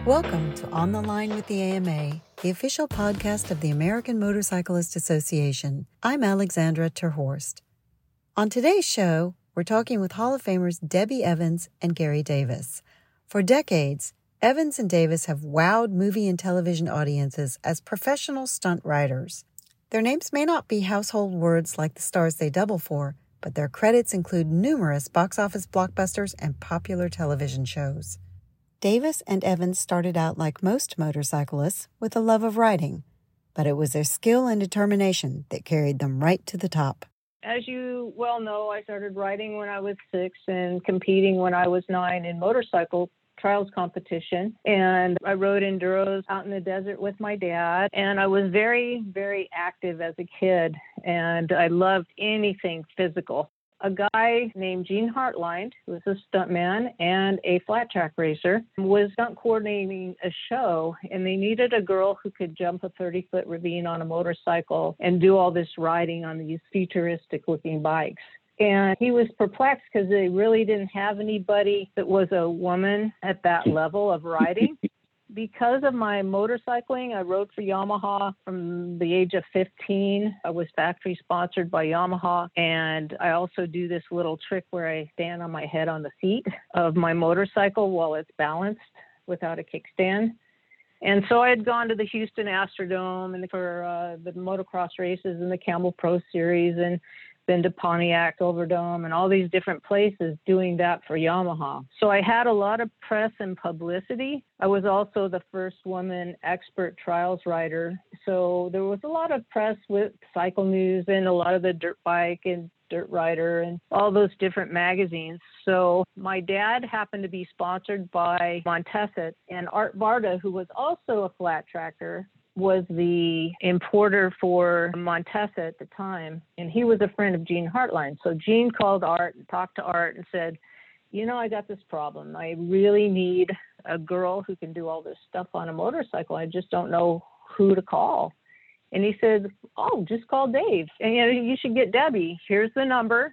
Welcome to On the Line with the AMA, the official podcast of the American Motorcyclist Association. I'm Alexandra Terhorst. On today's show, we're talking with Hall of Famers Debbie Evans and Gary Davis. For decades, Evans and Davis have wowed movie and television audiences as professional stunt riders. Their names may not be household words like the stars they double for, but their credits include numerous box office blockbusters and popular television shows. Davis and Evans started out like most motorcyclists with a love of riding, but it was their skill and determination that carried them right to the top. As you well know, I started riding when I was 6 and competing when I was 9 in motorcycle trials competition. And I rode enduros out in the desert with my dad. And I was very, very active as a kid. And I loved anything physical. A guy named Gene Hartline, who was a stuntman and a flat track racer, was stunt coordinating a show, and they needed a girl who could jump a 30-foot ravine on a motorcycle and do all this riding on these futuristic-looking bikes. And he was perplexed because they really didn't have anybody that was a woman at that level of riding. Because of my motorcycling, I rode for Yamaha from the age of 15. I was factory sponsored by Yamaha. And I also do this little trick where I stand on my head on the seat of my motorcycle while it's balanced without a kickstand. And so I had gone to the Houston Astrodome and for the motocross races and the Camel Pro Series and been to Pontiac Silverdome and all these different places doing that for Yamaha. So I had a lot of press and publicity. I was also the first woman expert trials rider. So there was a lot of press with Cycle News and a lot of the Dirt Bike and Dirt Rider and all those different magazines. So my dad happened to be sponsored by Montesa, and Art Barta, who was also a flat tracker, was the importer for Montesa at the time, and he was a friend of Gene Hartline. So Gene called Art and talked to Art and said, you know, I got this problem. I really need a girl who can do all this stuff on a motorcycle. I just don't know who to call. And he said, oh, just call Dave. And you should get Debbie. Here's the number.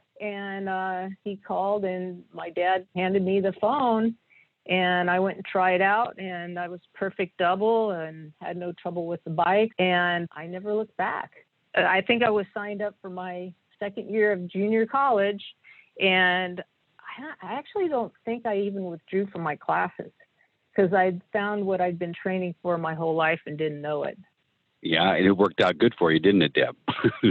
And he called, and my dad handed me the phone. And I went and tried out, and I was perfect double and had no trouble with the bike. And I never looked back. I think I was signed up for my second year of junior college. And I actually don't think I even withdrew from my classes because I'd found what I'd been training for my whole life and didn't know it. Yeah, and it worked out good for you, didn't it, Deb?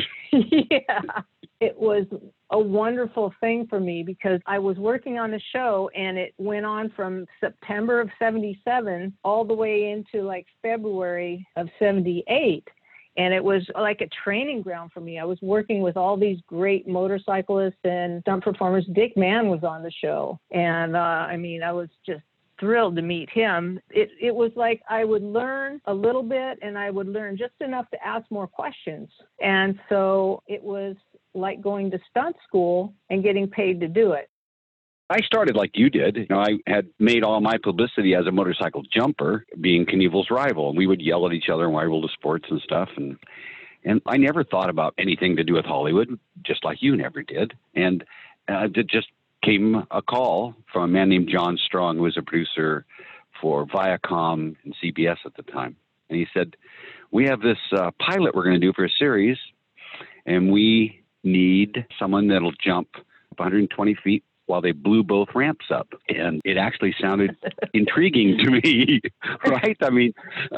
Yeah, it was a wonderful thing for me because I was working on the show, and it went on from September of 77 all the way into like February of 78. And it was like a training ground for me. I was working with all these great motorcyclists and stunt performers. Dick Mann was on the show. And I was just thrilled to meet him. It was like I would learn a little bit, and I would learn just enough to ask more questions. And so it was like going to stunt school and getting paid to do it. I started like you did. You know, I had made all my publicity as a motorcycle jumper, being Knievel's rival. And we would yell at each other in Rival to Sports and stuff. And I never thought about anything to do with Hollywood, just like you never did. And it just came a call from a man named John Strong, who was a producer for Viacom and CBS at the time. And he said, we have this pilot we're going to do for a series, and we need someone that'll jump 120 feet while they blew both ramps up. And it actually sounded intriguing to me, right? I mean,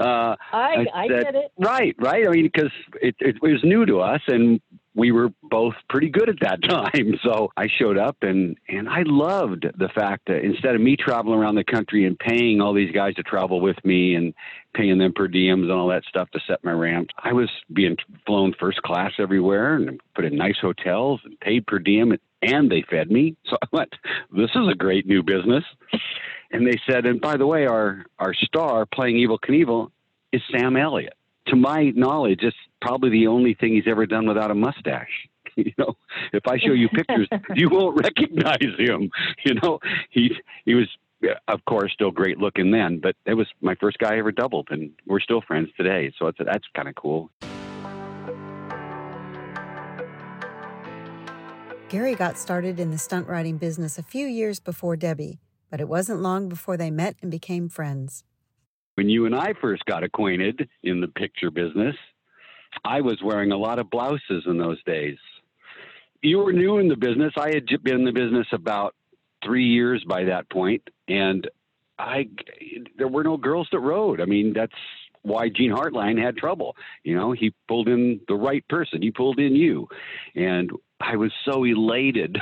I get it. Right. I mean, because it was new to us, and we were both pretty good at that time. So I showed up, and I loved the fact that instead of me traveling around the country and paying all these guys to travel with me and paying them per diems and all that stuff to set my ramps, I was being flown first class everywhere and put in nice hotels and paid per diem, and they fed me. So I went, this is a great new business. And they said, and by the way, our star playing Evel Knievel is Sam Elliott. To my knowledge, it's probably the only thing he's ever done without a mustache. You know, if I show you pictures, you won't recognize him. You know, he was, of course, still great looking then, but it was my first guy I ever doubled, and we're still friends today. So that's kind of cool. Gary got started in the stunt riding business a few years before Debbie, but it wasn't long before they met and became friends. When you and I first got acquainted in the picture business, I was wearing a lot of blouses in those days. You were new in the business. I had been in the business about 3 years by that point, and there were no girls that rode. I mean, that's why Gene Hartline had trouble. You know, he pulled in the right person. He pulled in you. And I was so elated.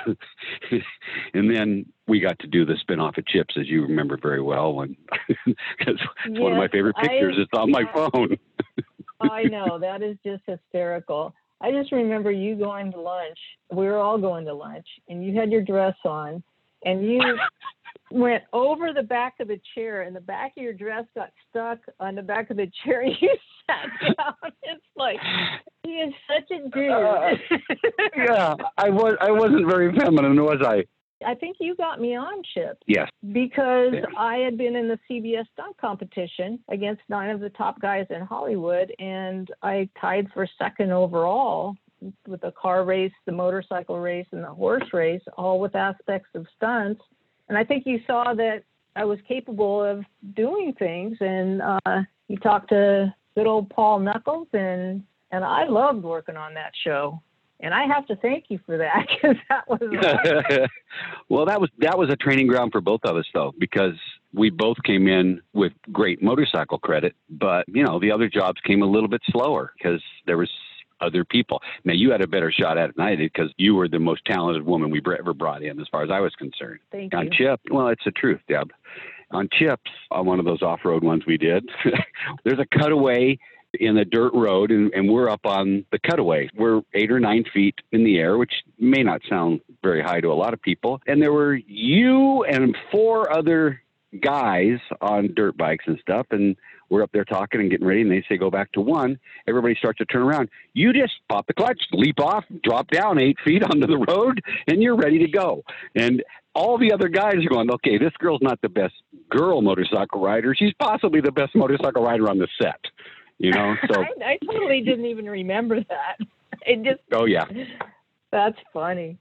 And then we got to do the spinoff of Chips, as you remember very well, because it's one of my favorite pictures. It's on my phone. I know. That is just hysterical. I just remember you going to lunch. We were all going to lunch, and you had your dress on, and you went over the back of the chair, and the back of your dress got stuck on the back of the chair. You sat down. It's like, he is such a dude. Yeah, I wasn't very feminine, was I? I think you got me on, Chip. Yes. Because I had been in the CBS stunt competition against 9 of the top guys in Hollywood, and I tied for second overall with the car race, the motorcycle race, and the horse race, all with aspects of stunts. And I think you saw that I was capable of doing things, and you talked to good old Paul Knuckles, and I loved working on that show. And I have to thank you for that, because that was awesome. Well, that was a training ground for both of us, though, because we both came in with great motorcycle credit, but the other jobs came a little bit slower because there was other people. Now, you had a better shot at it than I did because you were the most talented woman we ever brought in, as far as I was concerned. Thank on you. Chip, well, it's the truth, Deb. On Chips, on one of those off-road ones we did, there's a cutaway in a dirt road, and we're up on the cutaway. We're 8 or 9 feet in the air, which may not sound very high to a lot of people. And there were you and 4 other guys on dirt bikes and stuff, and we're up there talking and getting ready, and they say go back to 1. Everybody starts to turn around. You just pop the clutch, leap off, drop down 8 feet onto the road, and you're ready to go. And all the other guys are going, okay, this girl's not the best girl motorcycle rider. She's possibly the best motorcycle rider on the set. So I totally didn't even remember that. It just. Oh yeah. That's funny.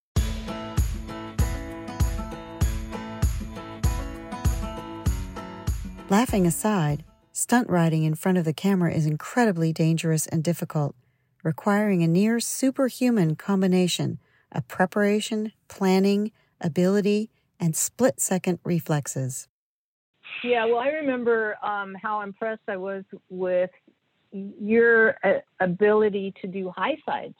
Laughing aside, stunt riding in front of the camera is incredibly dangerous and difficult, requiring a near superhuman combination of preparation, planning, ability, and split-second reflexes. Yeah, well, I remember how impressed I was with your ability to do high sides.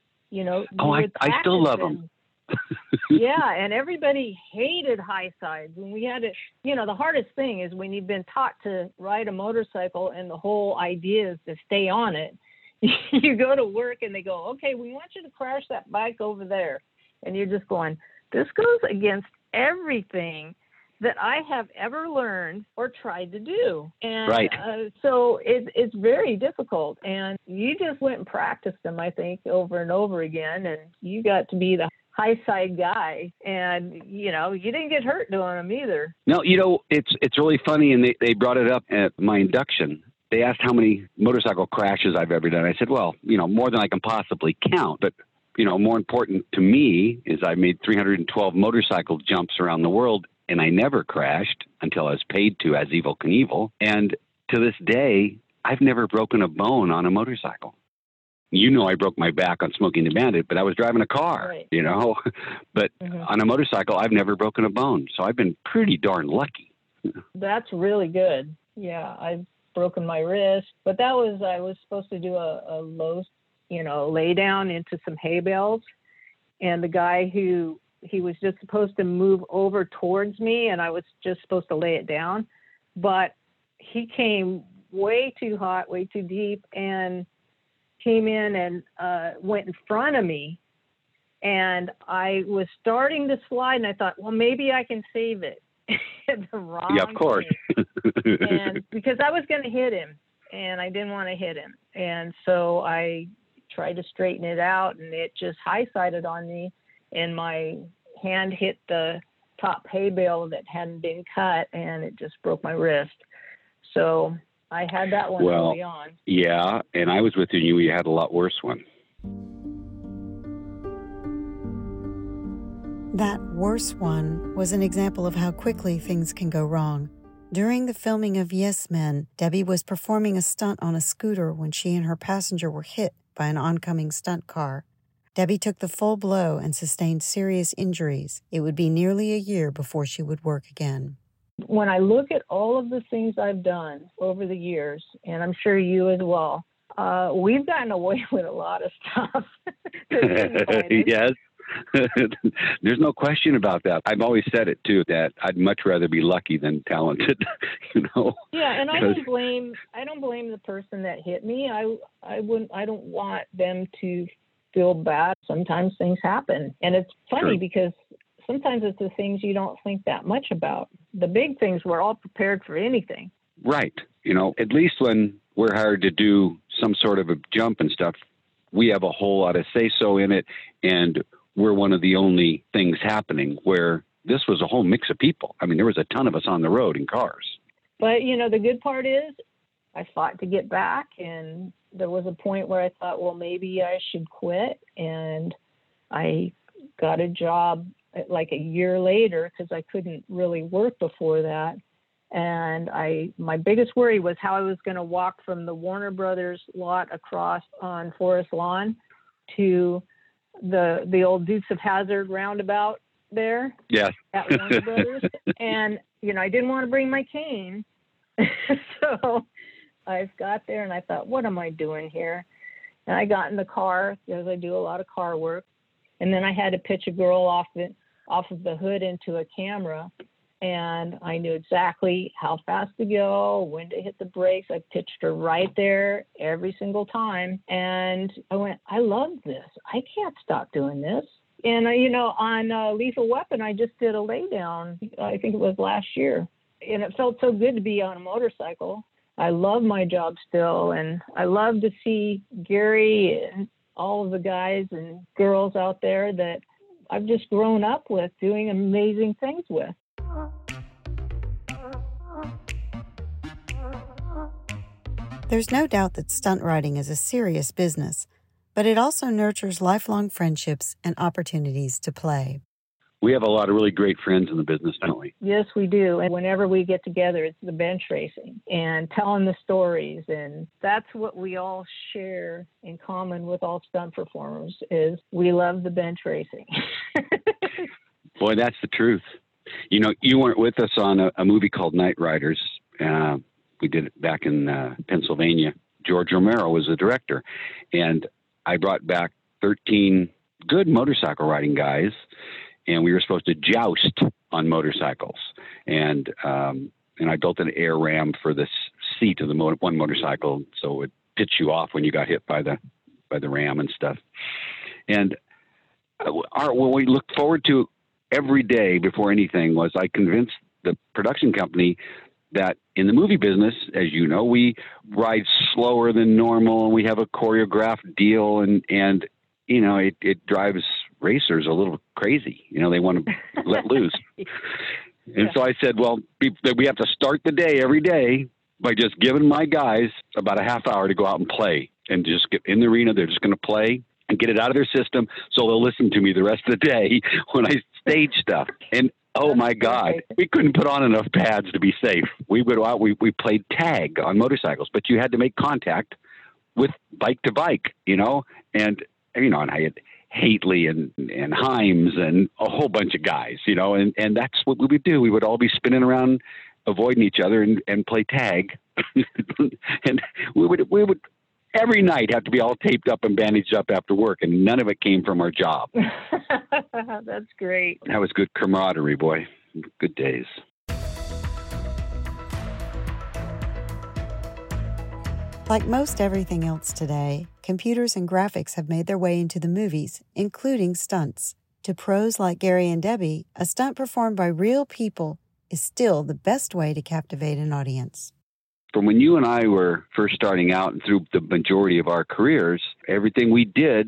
I still love them. Yeah, and everybody hated high sides. And we had it, the hardest thing is when you've been taught to ride a motorcycle and the whole idea is to stay on it. You go to work and they go, okay, we want you to crash that bike over there. And you're just going, this goes against everything that I have ever learned or tried to do. And right. So it's very difficult. And you just went and practiced them, I think, over and over again. And you got to be the high side guy. And, you didn't get hurt doing them either. No, it's really funny. And they brought it up at my induction. They asked how many motorcycle crashes I've ever done. I said, well, more than I can possibly count. But, more important to me is I made 312 motorcycle jumps around the world. And I never crashed until I was paid to as Evel Knievel. And to this day, I've never broken a bone on a motorcycle. I broke my back on Smoking the Bandit, but I was driving a car, right. But on a motorcycle, I've never broken a bone. So I've been pretty darn lucky. That's really good. Yeah, I've broken my wrist. But I was supposed to do a low, lay down into some hay bales. And the guy he was just supposed to move over towards me, and I was just supposed to lay it down. But he came way too hot, way too deep, and came in and went in front of me. And I was starting to slide, and I thought, well, maybe I can save it. The wrong yeah, of course. and because I was going to hit him, and I didn't want to hit him. And so I tried to straighten it out, and it just high-sided on me. And my hand hit the top hay bale that hadn't been cut, and it just broke my wrist. So I had that one early on. Yeah, and I was with you. You had a lot worse one. That worse one was an example of how quickly things can go wrong. During the filming of Yes Men, Debbie was performing a stunt on a scooter when she and her passenger were hit by an oncoming stunt car. Debbie took the full blow and sustained serious injuries. It would be nearly a year before she would work again. When I look at all of the things I've done over the years, and I'm sure you as well, we've gotten away with a lot of stuff. Yes. There's no question about that. I've always said it too, that I'd much rather be lucky than talented, Yeah, and I don't blame the person that hit me. I don't want them to feel bad. Sometimes things happen. And it's funny because sometimes it's the things you don't think that much about. The big things, we're all prepared for anything. Right. At least when we're hired to do some sort of a jump and stuff, we have a whole lot of say-so in it, and we're one of the only things happening, where this was a whole mix of people. I mean, there was a ton of us on the road in cars. But, the good part is I fought to get back, and there was a point where I thought, well, maybe I should quit, and I got a job like a year later because I couldn't really work before that. And my biggest worry was how I was going to walk from the Warner Brothers lot across on Forest Lawn to the old Dukes of Hazzard roundabout there. Yes. At Warner Brothers. And, I didn't want to bring my cane. So I got there and I thought, what am I doing here? And I got in the car because I do a lot of car work. And then I had to pitch a girl off of the hood into a camera. And I knew exactly how fast to go, when to hit the brakes. I pitched her right there every single time. And I went, I love this. I can't stop doing this. And, on Lethal Weapon, I just did a laydown. I think it was last year. And it felt so good to be on a motorcycle. I love my job still. And I love to see Gary and all of the guys and girls out there that I've just grown up with doing amazing things with. There's no doubt that stunt riding is a serious business, but it also nurtures lifelong friendships and opportunities to play. We have a lot of really great friends in the business, don't we? Yes, we do. And whenever we get together, it's the bench racing and telling the stories. And that's what we all share in common with all stunt performers is we love the bench racing. Boy, that's the truth. You weren't with us on a movie called Night Riders. We did it back in Pennsylvania. George Romero was the director. And I brought back 13 good motorcycle riding guys, and we were supposed to joust on motorcycles. And I built an air ram for the seat of the one motorcycle, so it would pitch you off when you got hit by the ram and stuff. And what we looked forward to every day before anything was I convinced the production company that in the movie business, as you know, we ride slower than normal and we have a choreographed deal and it drives racers a little crazy. They want to let loose. And so I said, well, we have to start the day every day by just giving my guys about a half hour to go out and play and just get in the arena. They're just going to play and get it out of their system so they'll listen to me the rest of the day when I stage stuff. And oh my God, we couldn't put on enough pads to be safe. We would go out, we played tag on motorcycles, but you had to make contact with bike to bike, and I had Hately and Himes and a whole bunch of guys, and that's what we would do. We would all be spinning around, avoiding each other and play tag. And we would every night have to be all taped up and bandaged up after work, and none of it came from our job. That's great. That was good camaraderie, boy. Good days. Like most everything else today, computers and graphics have made their way into the movies, including stunts. To pros like Gary and Debbie, a stunt performed by real people is still the best way to captivate an audience. From when you and I were first starting out and through the majority of our careers, everything we did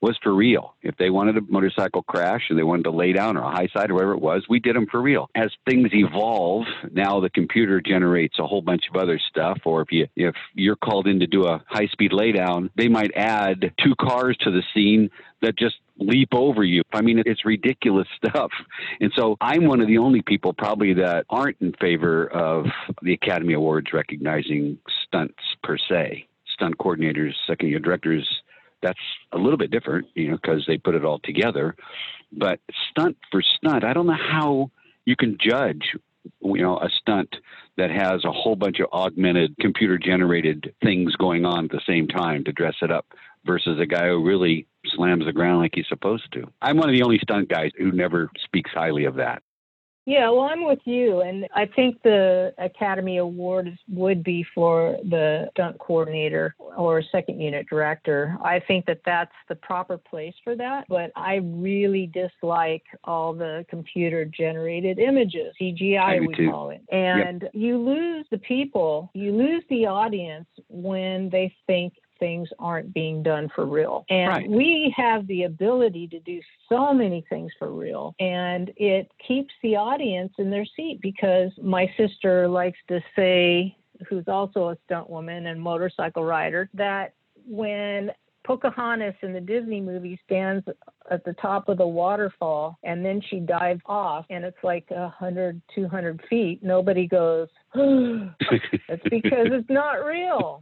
was for real. If they wanted a motorcycle crash or they wanted to lay down or a high side or whatever it was, we did them for real. As things evolve, now the computer generates a whole bunch of other stuff. Or if you're called in to do a high-speed laydown, they might add 2 cars to the scene that just leap over you. I mean, it's ridiculous stuff. And so I'm one of the only people probably that aren't in favor of the Academy Awards recognizing stunts per se. Stunt coordinators, second-year directors, that's a little bit different, because they put it all together. But stunt for stunt, I don't know how you can judge, a stunt that has a whole bunch of augmented, computer-generated things going on at the same time to dress it up versus a guy who really slams the ground like he's supposed to. I'm one of the only stunt guys who never speaks highly of that. Yeah, well, I'm with you. And I think the Academy Award would be for the stunt coordinator or second unit director. I think that that's the proper place for that. But I really dislike all the computer generated images, CGI we call it. And you lose the people, you lose the audience when they think things aren't being done for real. And we have the ability to do so many things for real. And it keeps the audience in their seat, because my sister likes to say, who's also a stunt woman and motorcycle rider, that when Pocahontas in the Disney movie stands at the top of the waterfall and then she dives off and it's like 100, 200 feet, nobody goes, it's because it's not real.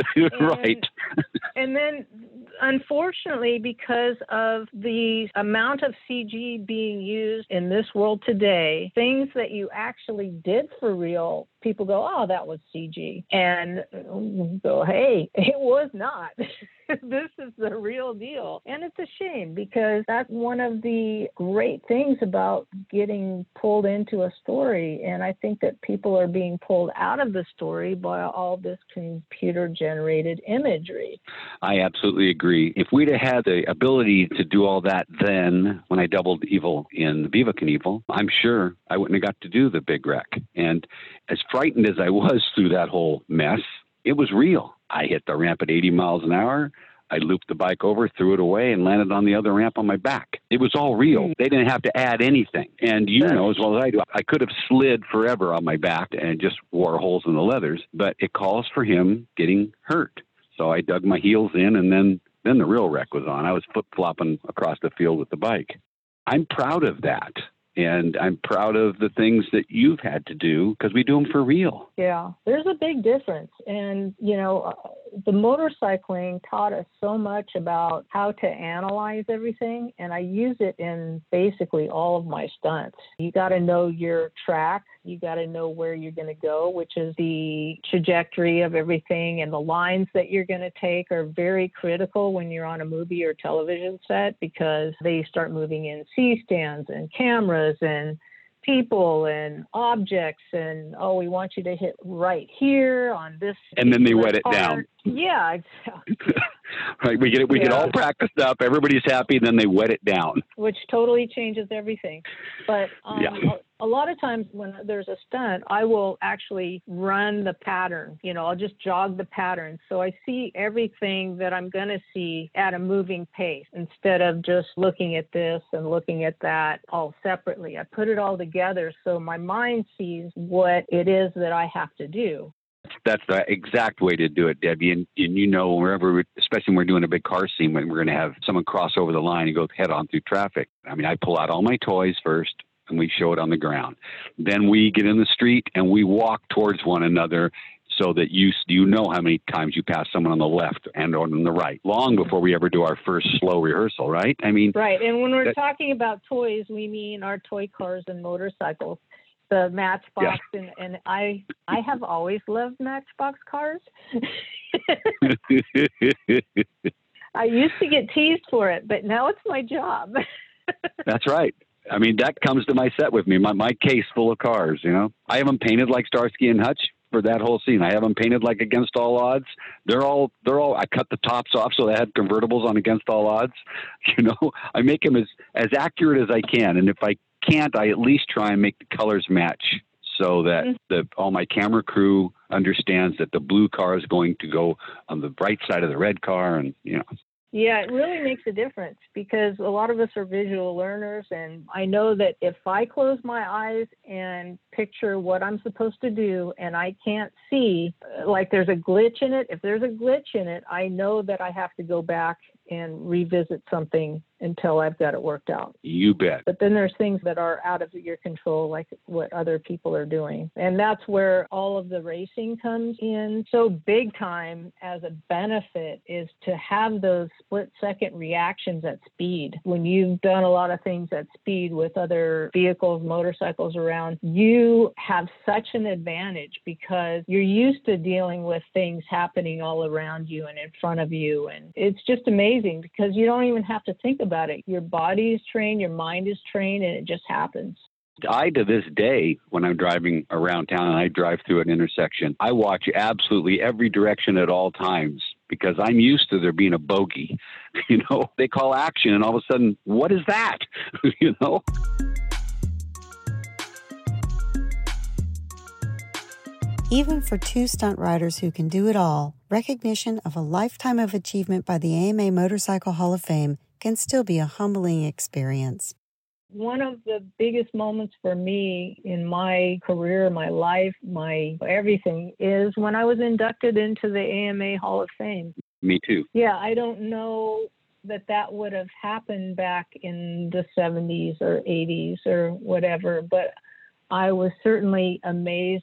Right. And then, unfortunately, because of the amount of CG being used in this world today, things that you actually did for real, people go, oh, that was CG. And go, hey, it was not. This is the real deal. And it's a shame, because that's one of the great things about getting pulled into a story. And I think that people are being pulled out of the story by all this computer-generated imagery. I absolutely agree. If we'd have had the ability to do all that then, when I doubled Evil in Viva Knievel, I'm sure I wouldn't have got to do the big wreck. And as frightened as I was through that whole mess, it was real. I hit the ramp at 80 miles an hour. I looped the bike over, threw it away, and landed on the other ramp on my back. It was all real. They didn't have to add anything. And you know as well as I do, I could have slid forever on my back and just wore holes in the leathers, but it calls for him getting hurt. So I dug my heels in, and then the real wreck was on. I was flip-flopping across the field with the bike. I'm proud of that. And I'm proud of the things that you've had to do, because we do them for real. Yeah, there's a big difference. And, the motorcycling taught us so much about how to analyze everything. And I use it in basically all of my stunts. You got to know your track. You got to know where you're going to go, which is the trajectory of everything. And the lines that you're going to take are very critical when you're on a movie or television set, because they start moving in C-stands and cameras and people and objects, and we want you to hit right here on this. And then they wet it down. Yeah, exactly. Right, we get all practiced up. Everybody's happy, and then they wet it down, which totally changes everything. But a lot of times when there's a stunt, I will actually run the pattern. I'll just jog the pattern, so I see everything that I'm going to see at a moving pace, instead of just looking at this and looking at that all separately. I put it all together so my mind sees what it is that I have to do. That's the exact way to do it, Debbie. And wherever, especially when we're doing a big car scene, when we're going to have someone cross over the line and go head on through traffic. I mean, I pull out all my toys first, and we show it on the ground. Then we get in the street and we walk towards one another, so that you know how many times you pass someone on the left and on the right, long before we ever do our first slow rehearsal, right? I mean, right. And when we're talking about toys, we mean our toy cars and motorcycles. The Matchbox, and I have always loved Matchbox cars. I used to get teased for it, but now it's my job. That's right. I mean, that comes to my set with me, my case full of cars, I have them painted like Starsky and Hutch for that whole scene. I have them painted like Against All Odds. They're all, I cut the tops off so they had convertibles on Against All Odds. I make them as accurate as I can. And if I can't, I at least try and make the colors match, so that all my camera crew understands that the blue car is going to go on the right side of the red car. And, Yeah, it really makes a difference because a lot of us are visual learners. And I know that if I close my eyes and picture what I'm supposed to do and I can't see, like there's a glitch in it, if there's a glitch in it, I know that I have to go back and revisit something until I've got it worked out. You bet. But then there's things that are out of your control, like what other people are doing. And that's where all of the racing comes in. So big time as a benefit is to have those split-second reactions at speed. When you've done a lot of things at speed with other vehicles, motorcycles around, you have such an advantage because you're used to dealing with things happening all around you and in front of you. And it's just amazing because you don't even have to think about it. Your body is trained, your mind is trained, and it just happens. I, to this day, when I'm driving around town and I drive through an intersection, I watch absolutely every direction at all times because I'm used to there being a bogey. You know, they call action and all of a sudden, what is that? You know? Even for two stunt riders who can do it all, recognition of a lifetime of achievement by the AMA Motorcycle Hall of Fame can still be a humbling experience. One of the biggest moments for me in my career, my life, my everything is when I was inducted into the AMA Hall of Fame. Me too. Yeah, I don't know that would have happened back in the 70s or 80s or whatever, but I was certainly amazed